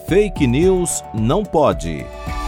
Fake News não pode.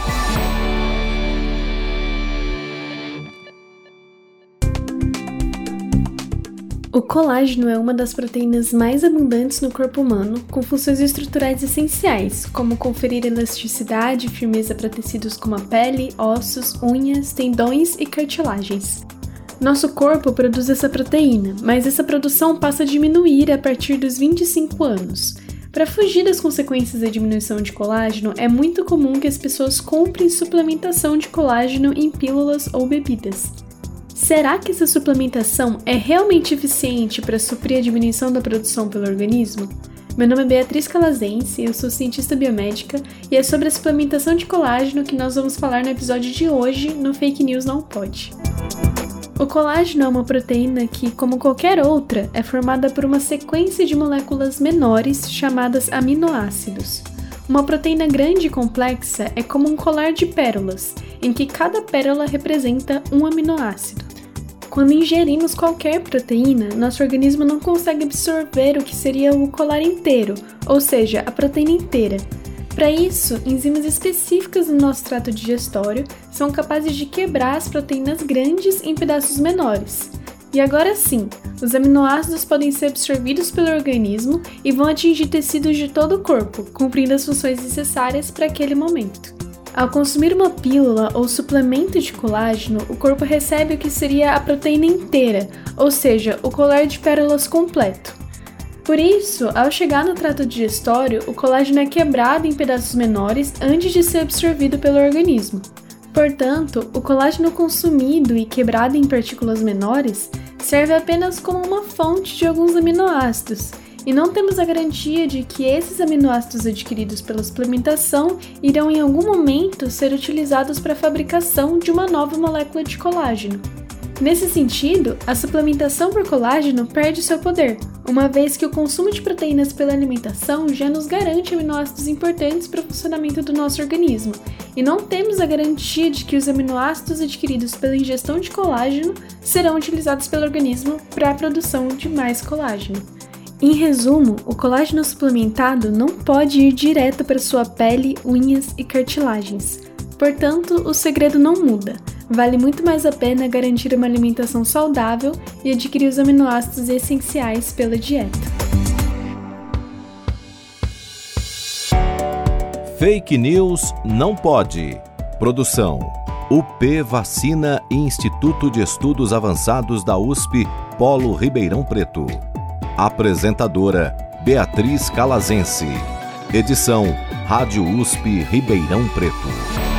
O colágeno é uma das proteínas mais abundantes no corpo humano, com funções estruturais essenciais, como conferir elasticidade e firmeza para tecidos como a pele, ossos, unhas, tendões e cartilagens. Nosso corpo produz essa proteína, mas essa produção passa a diminuir a partir dos 25 anos. Para fugir das consequências da diminuição de colágeno, é muito comum que as pessoas comprem suplementação de colágeno em pílulas ou bebidas. Será que essa suplementação é realmente eficiente para suprir a diminuição da produção pelo organismo? Meu nome é Beatriz Calazense, eu sou cientista biomédica e é sobre a suplementação de colágeno que nós vamos falar no episódio de hoje no Fake News Não Pode. O colágeno é uma proteína que, como qualquer outra, é formada por uma sequência de moléculas menores chamadas aminoácidos. Uma proteína grande e complexa é como um colar de pérolas, em que cada pérola representa um aminoácido. Quando ingerimos qualquer proteína, nosso organismo não consegue absorver o que seria o colar inteiro, ou seja, a proteína inteira. Para isso, enzimas específicas no nosso trato digestório são capazes de quebrar as proteínas grandes em pedaços menores. E agora sim, os aminoácidos podem ser absorvidos pelo organismo e vão atingir tecidos de todo o corpo, cumprindo as funções necessárias para aquele momento. Ao consumir uma pílula ou suplemento de colágeno, o corpo recebe o que seria a proteína inteira, ou seja, o colar de pérolas completo. Por isso, ao chegar no trato digestório, o colágeno é quebrado em pedaços menores antes de ser absorvido pelo organismo. Portanto, o colágeno consumido e quebrado em partículas menores serve apenas como uma fonte de alguns aminoácidos, e não temos a garantia de que esses aminoácidos adquiridos pela suplementação irão em algum momento ser utilizados para a fabricação de uma nova molécula de colágeno. Nesse sentido, a suplementação por colágeno perde seu poder, uma vez que o consumo de proteínas pela alimentação já nos garante aminoácidos importantes para o funcionamento do nosso organismo, e não temos a garantia de que os aminoácidos adquiridos pela ingestão de colágeno serão utilizados pelo organismo para a produção de mais colágeno. Em resumo, o colágeno suplementado não pode ir direto para sua pele, unhas e cartilagens. Portanto, o segredo não muda. Vale muito mais a pena garantir uma alimentação saudável e adquirir os aminoácidos essenciais pela dieta. Fake News não pode. Produção: UP Vacina e Instituto de Estudos Avançados da USP, Polo Ribeirão Preto. Apresentadora: Beatriz Calazense. Edição: Rádio USP Ribeirão Preto.